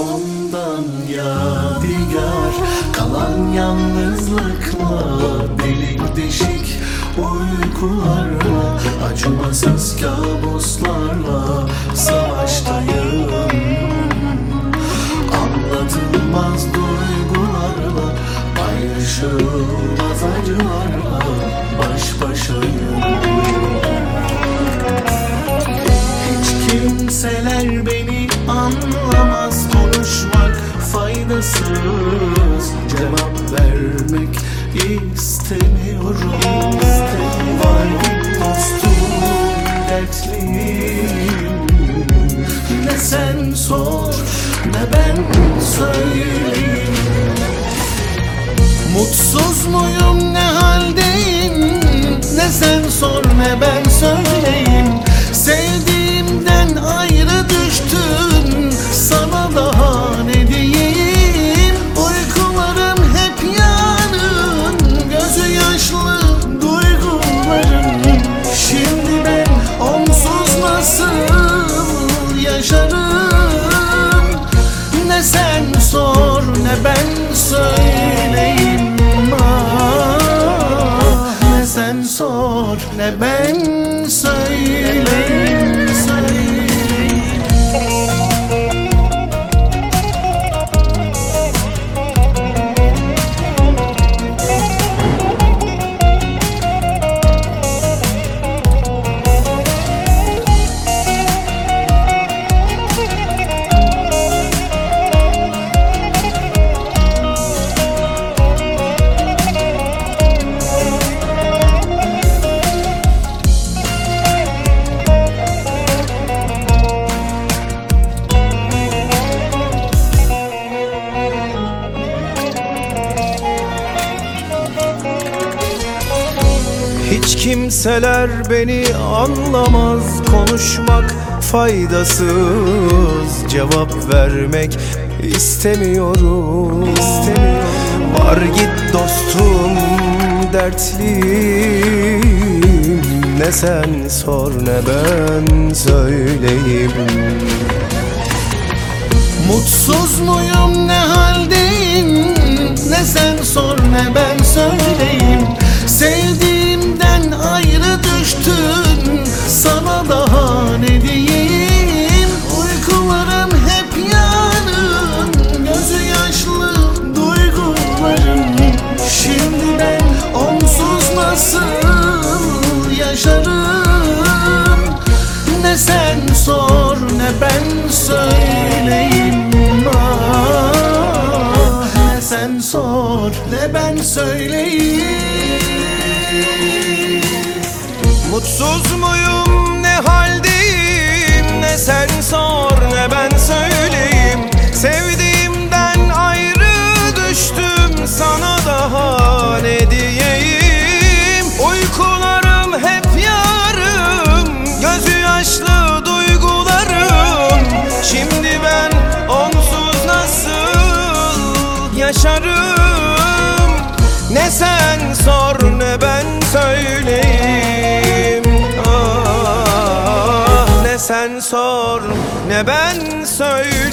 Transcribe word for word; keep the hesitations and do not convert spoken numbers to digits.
ondan yadigar. Kalan yalnızlıkla, delik deşik uykularla, acımasız kabuslarla savaştayım. Anlatılmaz duygularla, paylaşılmaz acılarla baş başayım. Hiç kimseler beni anlamaz, konuşmak faydasız, cevap vermek istemiyorum. Var bir dostum, dertliyim. Ne sen sor ne ben söyleyeyim. Mutsuz muyum, ne haldeyim, ne sen sor ne ben söyleyeyim. Sevdiğimden ayrı düştüm, sana daha ne diyeyim. Uykularım hep yarın, gözü yaşlı duygularım. Şimdi ben onsuz nasıl yaşarım? Ne sen sor ne ben söyleyeyim. Ah, ne sen sor ne ben söyleyeyim, söyleyeyim. Hiç kimseler beni anlamaz, konuşmak faydasız, cevap vermek istemiyorum. istemiyorum. Var git dostum, dertliyim. Ne sen sor ne ben söyleyeyim. Mutsuz muyum, ne haldeyim, ne sen sor ne ben söyleyeyim. Sevdiğimden ayrı düştüm, sana daha ne diyeyim. Uykularım hep yarın, gözü yaşlı duygularım. Şimdi ben onsuz nasıl yaşarım? Ne sen sor ne ben söyleyeyim. Ah, ne sen sor ne ben söyleyeyim. Mutsuz muyum, ne haldeyim, ne sen sor ne ben söyleyeyim. Sevdiğimden ayrı düştüm, sana daha ne diyeyim. Uykularım hep yarım, gözü yaşlı duygularım. Şimdi ben onsuz nasıl yaşarım? Ne sen sor ne ben söyleyeyim. Ah, ne sen sor ne ben söyleyeyim.